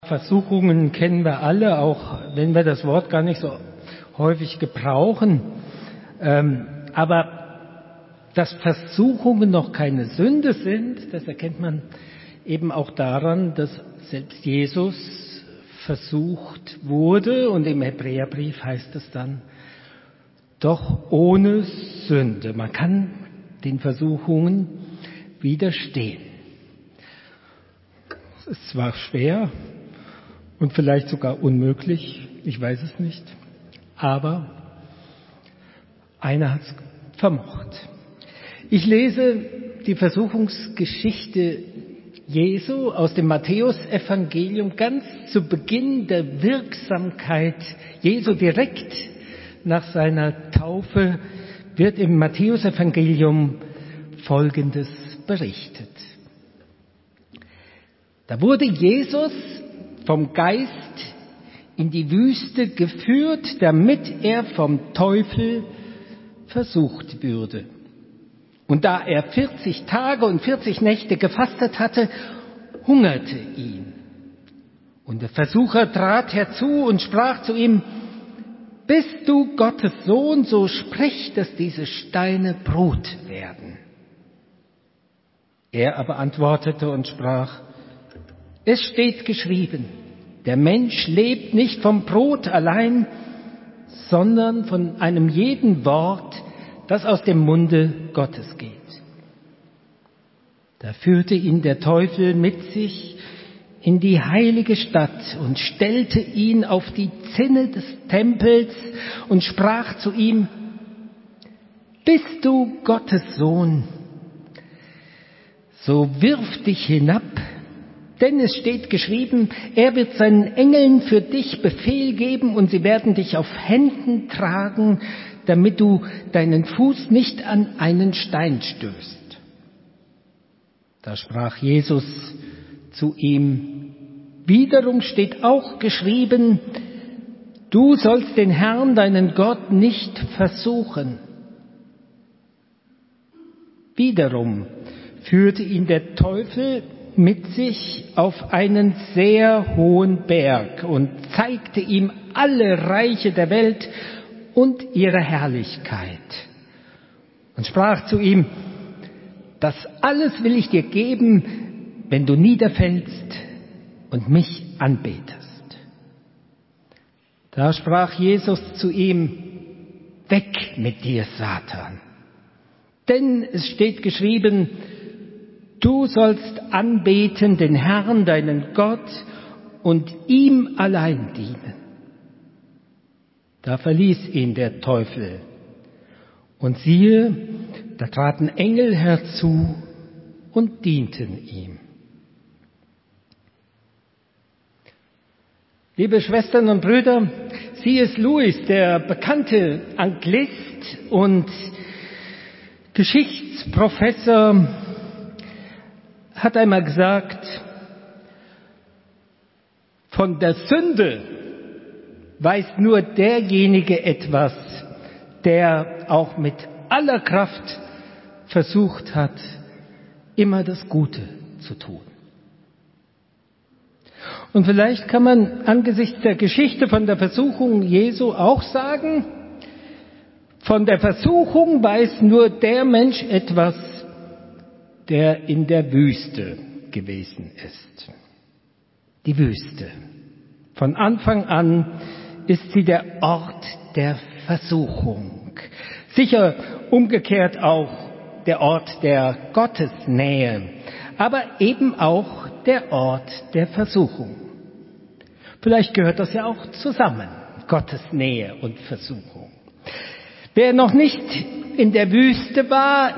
Versuchungen kennen wir alle, auch wenn wir das Wort gar nicht so häufig gebrauchen. Aber dass Versuchungen noch keine Sünde sind, das erkennt man eben auch daran, dass selbst Jesus versucht wurde. Und im Hebräerbrief heißt es dann, doch ohne Sünde. Man kann den Versuchungen widerstehen. Es ist zwar schwer und vielleicht sogar unmöglich, ich weiß es nicht, aber einer hat es vermocht. Ich lese die Versuchungsgeschichte Jesu aus dem Matthäusevangelium ganz zu Beginn der Wirksamkeit Jesu. Direkt nach seiner Taufe wird im Matthäusevangelium Folgendes berichtet. Da wurde Jesus vom Geist in die Wüste geführt, damit er vom Teufel versucht würde. Und da er 40 Tage und 40 Nächte gefastet hatte, hungerte ihn. Und der Versucher trat herzu und sprach zu ihm, bist du Gottes Sohn, so sprich, dass diese Steine Brot werden. Er aber antwortete und sprach, es steht geschrieben, der Mensch lebt nicht vom Brot allein, sondern von einem jeden Wort, das aus dem Munde Gottes geht. Da führte ihn der Teufel mit sich in die heilige Stadt und stellte ihn auf die Zinne des Tempels und sprach zu ihm, bist du Gottes Sohn, so wirf dich hinab, denn es steht geschrieben, er wird seinen Engeln für dich Befehl geben und sie werden dich auf Händen tragen, damit du deinen Fuß nicht an einen Stein stößt. Da sprach Jesus zu ihm, wiederum steht auch geschrieben, du sollst den Herrn, deinen Gott, nicht versuchen. Wiederum führte ihn der Teufel mit sich auf einen sehr hohen Berg und zeigte ihm alle Reiche der Welt und ihre Herrlichkeit und sprach zu ihm, das alles will ich dir geben, wenn du niederfällst und mich anbetest. Da sprach Jesus zu ihm, weg mit dir, Satan, denn es steht geschrieben, du sollst anbeten den Herrn, deinen Gott, und ihm allein dienen. Da verließ ihn der Teufel. Und siehe, da traten Engel herzu und dienten ihm. Liebe Schwestern und Brüder, C.S. Lewis, der bekannte Anglist und Geschichtsprofessor, hat einmal gesagt, von der Sünde weiß nur derjenige etwas, der auch mit aller Kraft versucht hat, immer das Gute zu tun. Und vielleicht kann man angesichts der Geschichte von der Versuchung Jesu auch sagen, von der Versuchung weiß nur der Mensch etwas, der in der Wüste gewesen ist. Die Wüste. Von Anfang an ist sie der Ort der Versuchung. Sicher umgekehrt auch der Ort der Gottesnähe, aber eben auch der Ort der Versuchung. Vielleicht gehört das ja auch zusammen, Gottesnähe und Versuchung. Wer noch nicht in der Wüste war,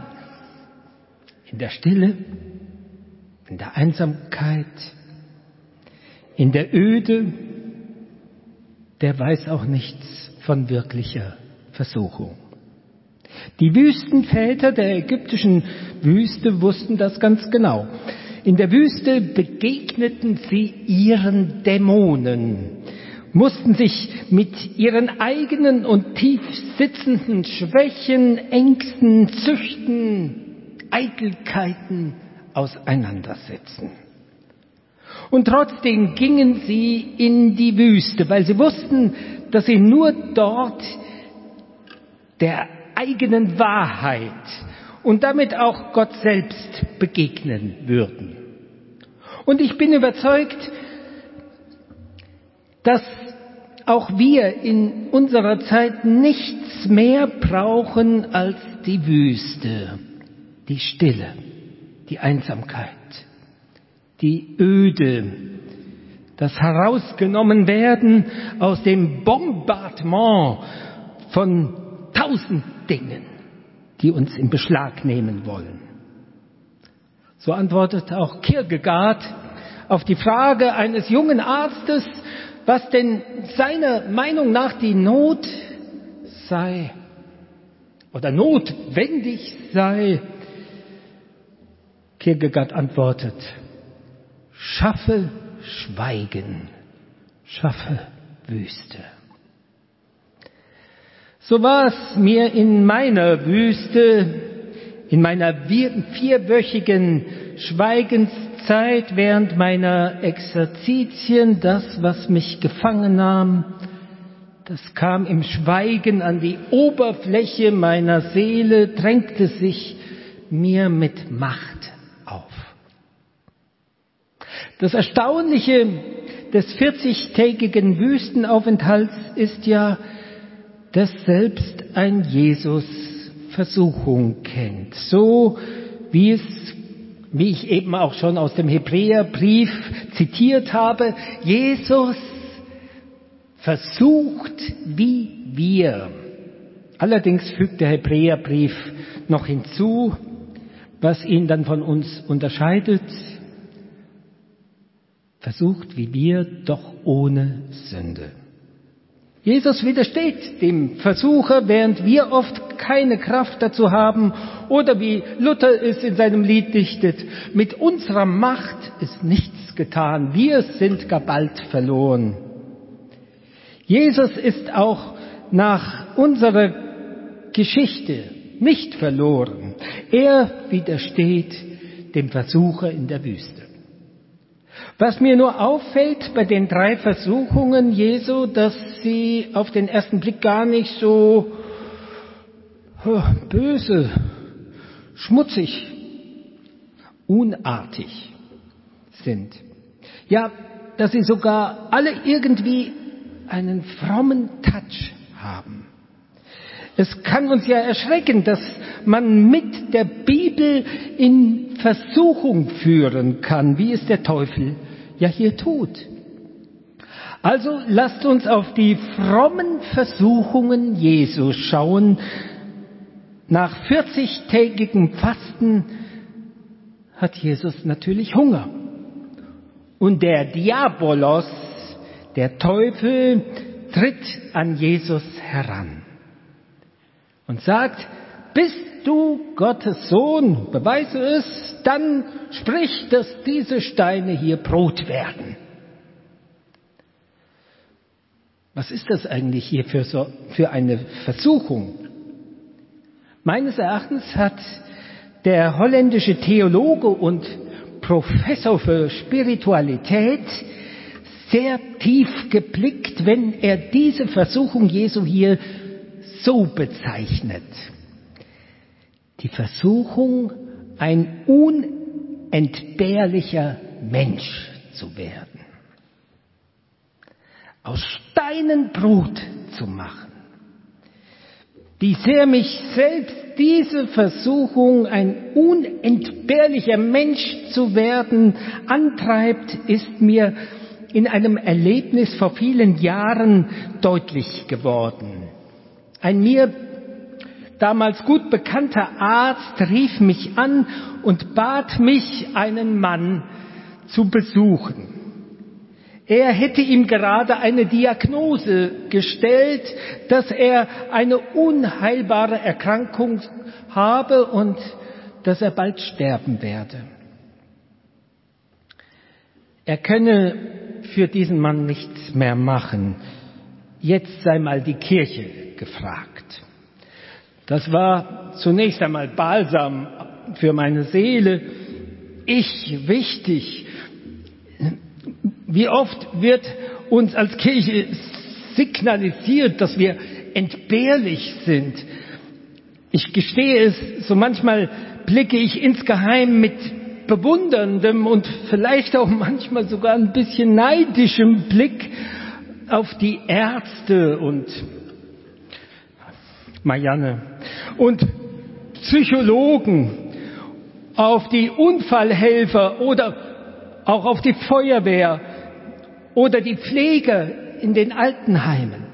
in der Stille, in der Einsamkeit, in der Öde, der weiß auch nichts von wirklicher Versuchung. Die Wüstenväter der ägyptischen Wüste wussten das ganz genau. In der Wüste begegneten sie ihren Dämonen, mussten sich mit ihren eigenen und tief sitzenden Schwächen, Ängsten, Süchten, Eitelkeiten auseinandersetzen. Und trotzdem gingen sie in die Wüste, weil sie wussten, dass sie nur dort der eigenen Wahrheit und damit auch Gott selbst begegnen würden. Und ich bin überzeugt, dass auch wir in unserer Zeit nichts mehr brauchen als die Wüste, die Stille, die Einsamkeit, die Öde, das Herausgenommenwerden aus dem Bombardement von 1000 Dingen, die uns in Beschlag nehmen wollen. So antwortet auch Kierkegaard auf die Frage eines jungen Arztes, was denn seiner Meinung nach die Not sei oder notwendig sei. Kierkegaard antwortet: Schaffe Schweigen, schaffe Wüste. So war es mir in meiner Wüste, in meiner 4-wöchigen Schweigenszeit während meiner Exerzitien. Das, was mich gefangen nahm, das kam im Schweigen an die Oberfläche meiner Seele, drängte sich mir mit Macht auf. Das Erstaunliche des 40-tägigen Wüstenaufenthalts ist ja, dass selbst ein Jesus Versuchung kennt. So wie ich eben auch schon aus dem Hebräerbrief zitiert habe, Jesus versucht wie wir. Allerdings fügt der Hebräerbrief noch hinzu, was ihn dann von uns unterscheidet. Versucht wie wir, doch ohne Sünde. Jesus widersteht dem Versucher, während wir oft keine Kraft dazu haben, oder wie Luther es in seinem Lied dichtet: Mit unserer Macht ist nichts getan, wir sind gar bald verloren. Jesus ist auch nach unserer Geschichte nicht verloren. Er widersteht dem Versucher in der Wüste. Was mir nur auffällt bei den 3 Versuchungen Jesu, dass sie auf den ersten Blick gar nicht so böse, schmutzig, unartig sind. Ja, dass sie sogar alle irgendwie einen frommen Touch haben. Es kann uns ja erschrecken, dass man mit der Bibel in Versuchung führen kann, wie es der Teufel ja hier tut. Also lasst uns auf die frommen Versuchungen Jesu schauen. Nach 40-tägigem Fasten hat Jesus natürlich Hunger. Und der Diabolos, der Teufel, tritt an Jesus heran und sagt: Bist du Gottes Sohn, beweise es, dann sprich, dass diese Steine hier Brot werden. Was ist das eigentlich hier für eine Versuchung? Meines Erachtens hat der holländische Theologe und Professor für Spiritualität sehr tief geblickt, wenn er diese Versuchung Jesu hier so bezeichnet. Die Versuchung, ein unentbehrlicher Mensch zu werden. Aus Steinen Brot zu machen. Wie sehr mich selbst diese Versuchung, ein unentbehrlicher Mensch zu werden, antreibt, ist mir in einem Erlebnis vor vielen Jahren deutlich geworden. Ein mir damals gut bekannter Arzt rief mich an und bat mich, einen Mann zu besuchen. Er hätte ihm gerade eine Diagnose gestellt, dass er eine unheilbare Erkrankung habe und dass er bald sterben werde. Er könne für diesen Mann nichts mehr machen. Jetzt sei mal die Kirche gefragt. Das war zunächst einmal Balsam für meine Seele. Ich, wichtig, Wie oft wird uns als Kirche signalisiert, dass wir entbehrlich sind. Ich gestehe es, so manchmal blicke ich insgeheim mit bewunderndem und vielleicht auch manchmal sogar ein bisschen neidischem Blick auf die Ärzte und Marianne und Psychologen, auf die Unfallhelfer oder auch auf die Feuerwehr oder die Pfleger in den Altenheimen.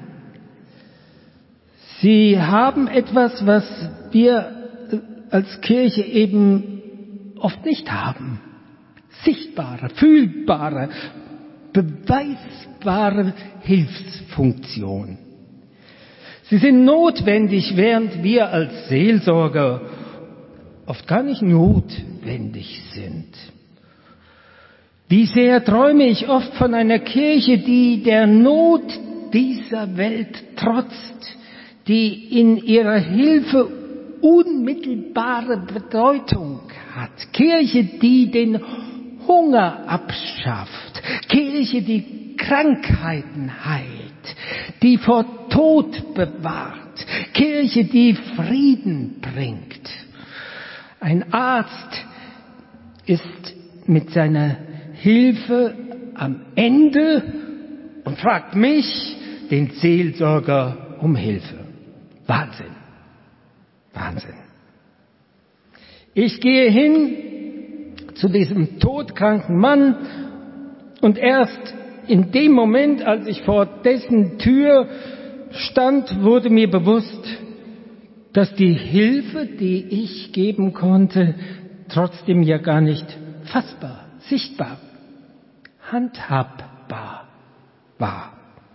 Sie haben etwas, was wir als Kirche eben oft nicht haben. Sichtbare, fühlbare, beweisbare Hilfsfunktion. Sie sind notwendig, während wir als Seelsorger oft gar nicht notwendig sind. Wie sehr träume ich oft von einer Kirche, die der Not dieser Welt trotzt, die in ihrer Hilfe unmittelbare Bedeutung hat. Kirche, die den Hunger abschafft. Kirche, die Krankheiten heilt, die vor Tod bewahrt. Kirche, die Frieden bringt. Ein Arzt ist mit seiner Hilfe am Ende und fragt mich, den Seelsorger, um Hilfe. Wahnsinn. Wahnsinn. Ich gehe hin zu diesem todkranken Mann und erst in dem Moment, als ich vor dessen Tür stand, wurde mir bewusst, dass die Hilfe, die ich geben konnte, trotzdem ja gar nicht fassbar, sichtbar, handhabbar war.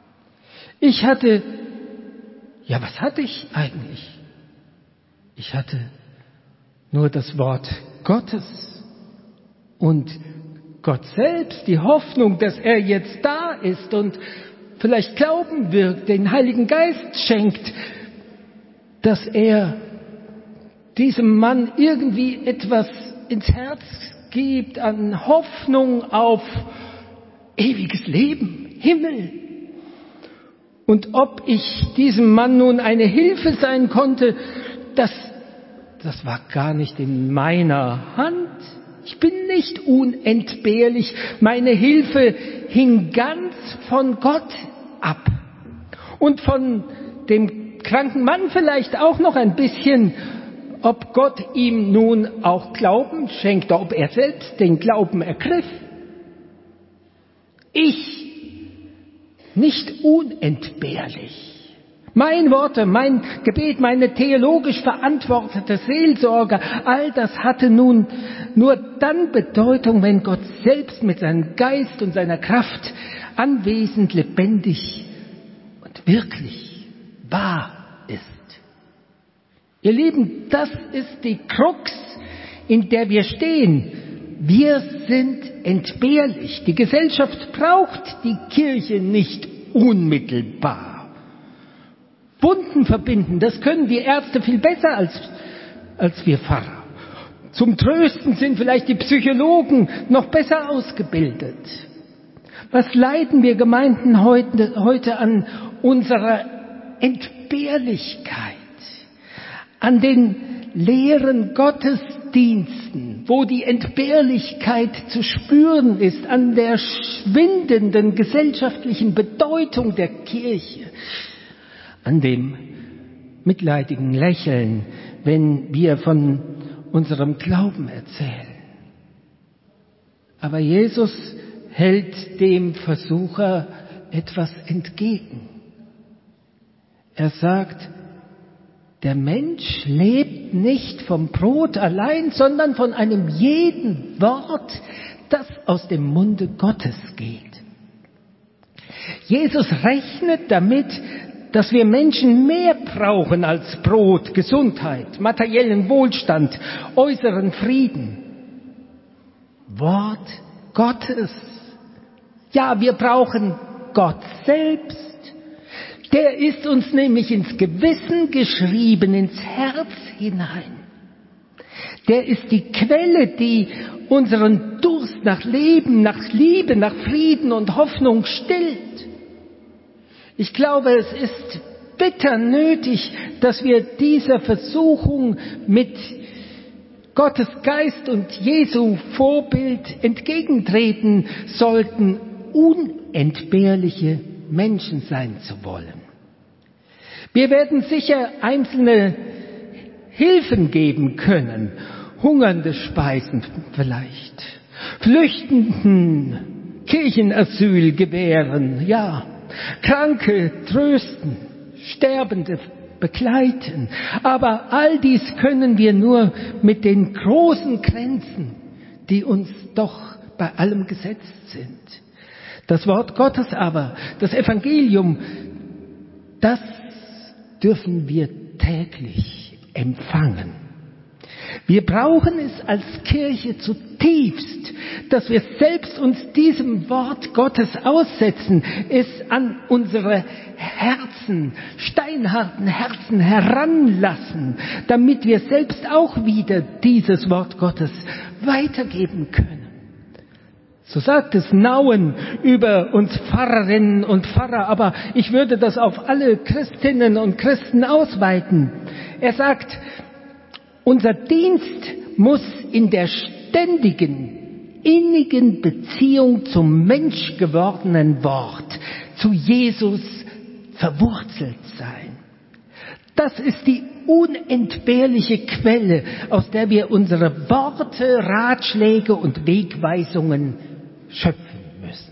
Was hatte ich eigentlich? Ich hatte nur das Wort Gottes und Gott selbst, die Hoffnung, dass er jetzt da ist und vielleicht Glauben wirkt, den Heiligen Geist schenkt, dass er diesem Mann irgendwie etwas ins Herz gibt an Hoffnung auf ewiges Leben, Himmel. Und ob ich diesem Mann nun eine Hilfe sein konnte, das war gar nicht in meiner Hand. Ich bin nicht unentbehrlich. Meine Hilfe hing ganz von Gott ab. Und von dem kranken Mann vielleicht auch noch ein bisschen, ob Gott ihm nun auch Glauben schenkte, ob er selbst den Glauben ergriff. Ich nicht unentbehrlich. Mein Worte, mein Gebet, meine theologisch verantwortete Seelsorge, all das hatte nun nur dann Bedeutung, wenn Gott selbst mit seinem Geist und seiner Kraft anwesend, lebendig und wirklich wahr ist. Ihr Lieben, das ist die Krux, in der wir stehen. Wir sind entbehrlich. Die Gesellschaft braucht die Kirche nicht unmittelbar. Wunden verbinden, das können die Ärzte viel besser als wir Pfarrer. Zum Trösten sind vielleicht die Psychologen noch besser ausgebildet. Was leiden wir Gemeinden heute an unserer Entbehrlichkeit, an den leeren Gottesdiensten, wo die Entbehrlichkeit zu spüren ist, an der schwindenden gesellschaftlichen Bedeutung der Kirche, an dem mitleidigen Lächeln, wenn wir von unserem Glauben erzählen. Aber Jesus hält dem Versucher etwas entgegen. Er sagt, der Mensch lebt nicht vom Brot allein, sondern von einem jeden Wort, das aus dem Munde Gottes geht. Jesus rechnet damit, dass wir Menschen mehr brauchen als Brot, Gesundheit, materiellen Wohlstand, äußeren Frieden. Wort Gottes. Ja, wir brauchen Gott selbst. Der ist uns nämlich ins Gewissen geschrieben, ins Herz hinein. Der ist die Quelle, die unseren Durst nach Leben, nach Liebe, nach Frieden und Hoffnung stillt. Ich glaube, es ist bitter nötig, dass wir dieser Versuchung mit Gottes Geist und Jesu Vorbild entgegentreten sollten, unentbehrliche Menschen sein zu wollen. Wir werden sicher einzelne Hilfen geben können, hungernde Speisen vielleicht, Flüchtenden Kirchenasyl gewähren, ja, Kranke trösten, Sterbende begleiten. Aber all dies können wir nur mit den großen Grenzen, die uns doch bei allem gesetzt sind. Das Wort Gottes aber, das Evangelium, das dürfen wir täglich empfangen. Wir brauchen es als Kirche zutiefst, dass wir selbst uns diesem Wort Gottes aussetzen, es an unsere Herzen, steinharten Herzen heranlassen, damit wir selbst auch wieder dieses Wort Gottes weitergeben können. So sagt es Nauen über uns Pfarrerinnen und Pfarrer, aber ich würde das auf alle Christinnen und Christen ausweiten. Er sagt, unser Dienst muss in der ständigen, innigen Beziehung zum menschgewordenen Wort, zu Jesus verwurzelt sein. Das ist die unentbehrliche Quelle, aus der wir unsere Worte, Ratschläge und Wegweisungen schöpfen müssen.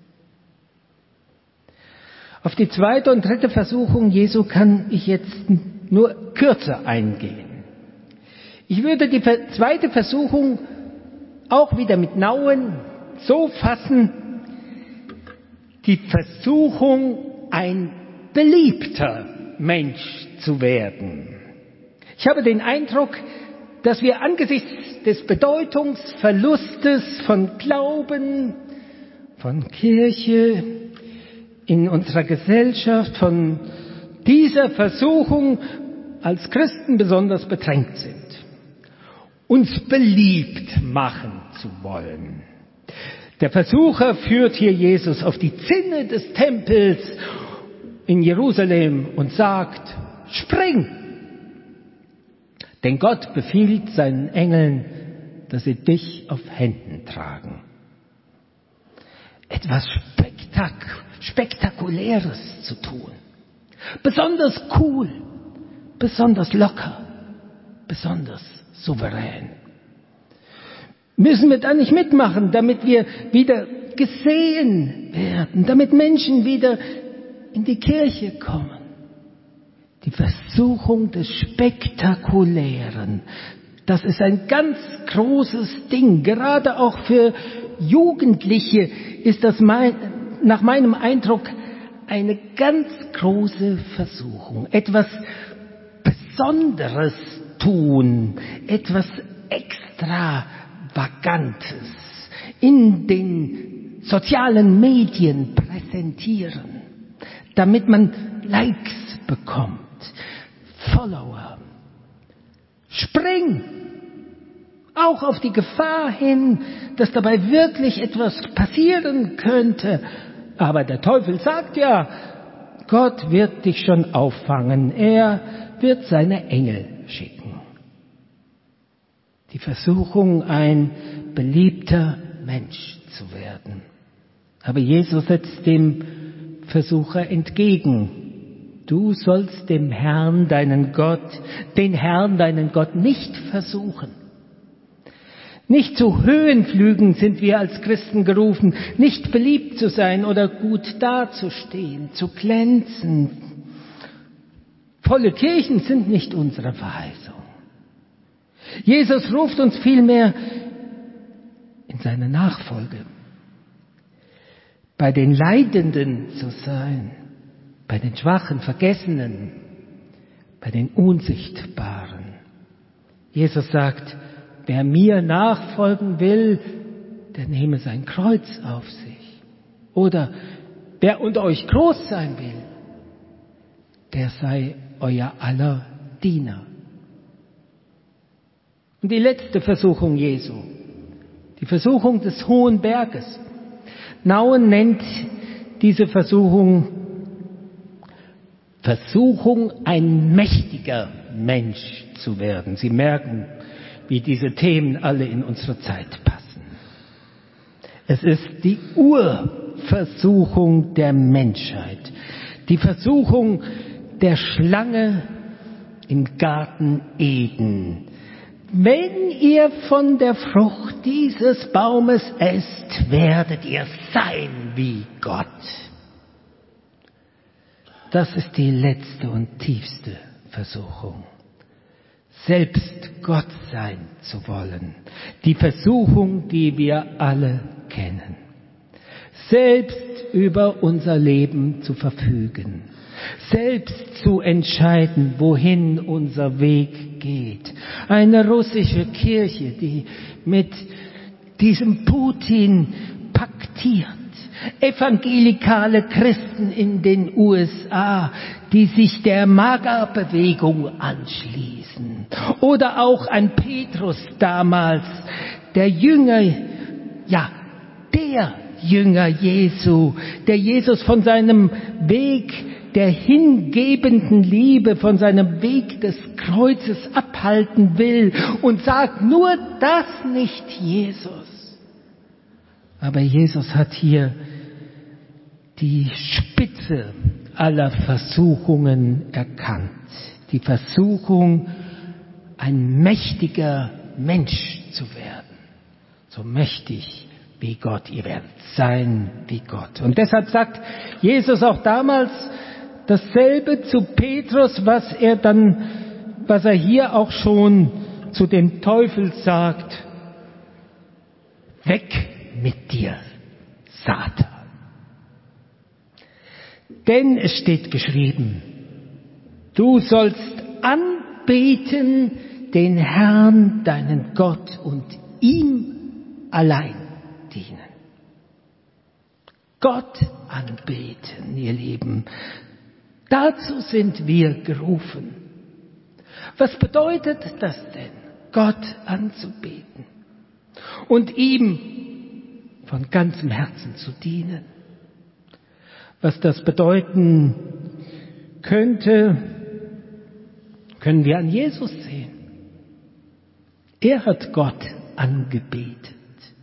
Auf die zweite und dritte Versuchung Jesu kann ich jetzt nur kürzer eingehen. Ich würde die zweite Versuchung auch wieder mit Nauen so fassen, die Versuchung, ein beliebter Mensch zu werden. Ich habe den Eindruck, dass wir angesichts des Bedeutungsverlustes von Glauben, von Kirche in unserer Gesellschaft, von dieser Versuchung als Christen besonders bedrängt sind, uns beliebt machen zu wollen. Der Versucher führt hier Jesus auf die Zinne des Tempels in Jerusalem und sagt, spring! Denn Gott befiehlt seinen Engeln, dass sie dich auf Händen tragen. Etwas Spektakuläres zu tun. Besonders cool, besonders locker, besonders souverän. Müssen wir da nicht mitmachen, damit wir wieder gesehen werden, damit Menschen wieder in die Kirche kommen? Die Versuchung des Spektakulären, das ist ein ganz großes Ding. Gerade auch für Jugendliche ist das nach meinem Eindruck eine ganz große Versuchung. Etwas Besonderes tun, etwas Extravagantes in den sozialen Medien präsentieren, damit man Likes bekommt, Follower. Spring! Auch auf die Gefahr hin, dass dabei wirklich etwas passieren könnte. Aber der Teufel sagt ja, Gott wird dich schon auffangen. Er wird seine Engel schicken. Die Versuchung, ein beliebter Mensch zu werden. Aber Jesus setzt dem Versucher entgegen. Du sollst den Herrn, deinen Gott nicht versuchen. Nicht zu Höhenflügen sind wir als Christen gerufen, nicht beliebt zu sein oder gut dazustehen, zu glänzen. Volle Kirchen sind nicht unsere Verheißung. Jesus ruft uns vielmehr in seine Nachfolge, bei den Leidenden zu sein, bei den Schwachen, Vergessenen, bei den Unsichtbaren. Jesus sagt, wer mir nachfolgen will, der nehme sein Kreuz auf sich. Oder wer unter euch groß sein will, der sei euer aller Diener. Und die letzte Versuchung Jesu, die Versuchung des Hohen Berges. Nauen nennt diese Versuchung, ein mächtiger Mensch zu werden. Sie merken, wie diese Themen alle in unsere Zeit passen. Es ist die Urversuchung der Menschheit, die Versuchung der Schlange im Garten Eden. Wenn ihr von der Frucht dieses Baumes esst, werdet ihr sein wie Gott. Das ist die letzte und tiefste Versuchung. Selbst Gott sein zu wollen. Die Versuchung, die wir alle kennen. Selbst über unser Leben zu verfügen. Selbst zu entscheiden, wohin unser Weg geht. Eine russische Kirche, die mit diesem Putin paktiert. Evangelikale Christen in den USA, die sich der MAGA-Bewegung anschließen. Oder auch ein Petrus damals, der Jünger Jesu, der Jesus von seinem Weg der hingebenden Liebe, von seinem Weg des Kreuzes abhalten will und sagt, nur das nicht, Jesus. Aber Jesus hat hier die Spitze aller Versuchungen erkannt. Die Versuchung, ein mächtiger Mensch zu werden. So mächtig wie Gott. Ihr werdet sein wie Gott. Und deshalb sagt Jesus auch damals dasselbe zu Petrus, was er hier auch schon zu dem Teufel sagt. Weg mit dir, Satan. Denn es steht geschrieben, du sollst anbeten den Herrn, deinen Gott, und ihm allein dienen. Gott anbeten, ihr Lieben. Dazu sind wir gerufen. Was bedeutet das denn, Gott anzubeten und ihm von ganzem Herzen zu dienen? Was das bedeuten könnte, können wir an Jesus sehen. Er hat Gott angebetet.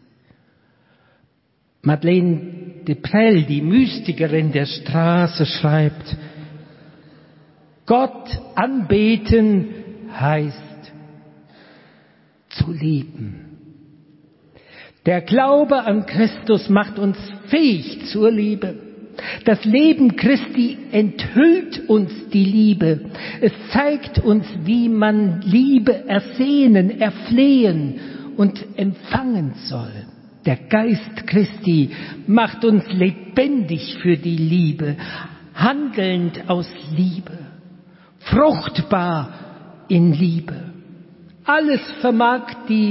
Madeleine de Prell, die Mystikerin der Straße, schreibt, Gott anbeten heißt zu lieben. Der Glaube an Christus macht uns fähig zur Liebe. Das Leben Christi enthüllt uns die Liebe. Es zeigt uns, wie man Liebe ersehnen, erflehen und empfangen soll. Der Geist Christi macht uns lebendig für die Liebe, handelnd aus Liebe, fruchtbar in Liebe. Allen vermag die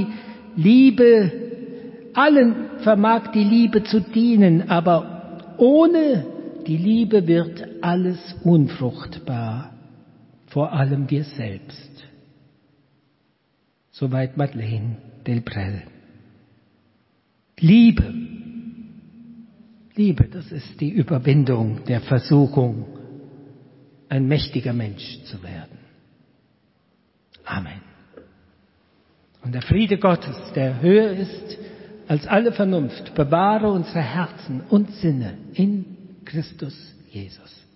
Liebe zu dienen, aber ohne die Liebe wird alles unfruchtbar, vor allem wir selbst. Soweit Madeleine de Prell. Liebe, das ist die Überwindung der Versuchung, ein mächtiger Mensch zu werden. Amen. Und der Friede Gottes, der höher ist als alle Vernunft, bewahre unsere Herzen und Sinne in Christus Jesus.